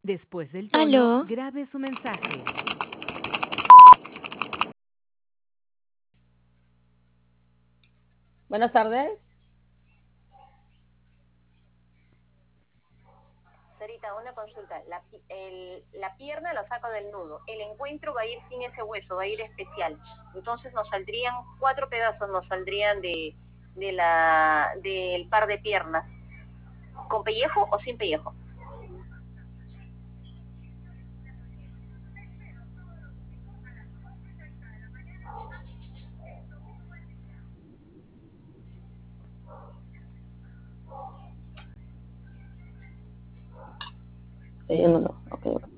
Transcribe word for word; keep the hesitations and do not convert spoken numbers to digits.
Después del tono, Aló, grabe su mensaje. Buenas tardes. Sarita, una consulta. La, el, la pierna la saco del nudo. El encuentro va a ir sin ese hueso, va a ir especial. Entonces nos saldrían cuatro pedazos, nos saldrían de, de la, del par de piernas. ¿Con pellejo o sin pellejo? Eh, no, no, ok, ok.